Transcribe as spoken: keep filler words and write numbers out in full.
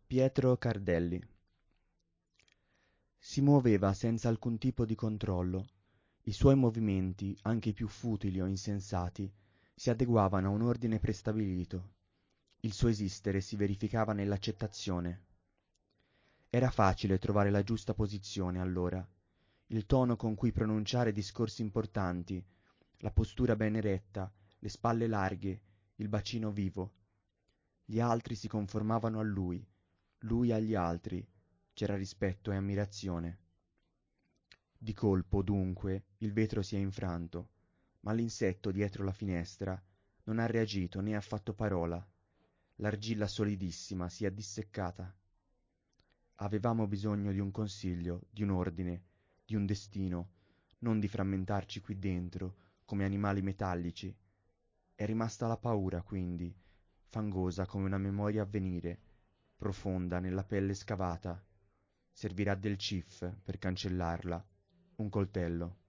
Pietro Cardelli. Si muoveva senza alcun tipo di controllo. I suoi movimenti, anche i più futili o insensati, si adeguavano a un ordine prestabilito. Il suo esistere si verificava nell'accettazione. Era facile trovare la giusta posizione, allora, il tono con cui pronunciare discorsi importanti, la postura ben eretta, le spalle larghe, il bacino vivo. Gli altri si conformavano a lui, lui agli altri, c'era rispetto e ammirazione. Di colpo, dunque, il vetro si è infranto, ma l'insetto dietro la finestra non ha reagito né ha fatto parola. L'argilla solidissima si è disseccata. Avevamo bisogno di un consiglio, di un ordine, di un destino, non di frammentarci qui dentro, come animali metallici. È rimasta la paura, quindi, fangosa come una memoria a venire, profonda nella pelle scavata. Servirà del cif per cancellarla, un coltello.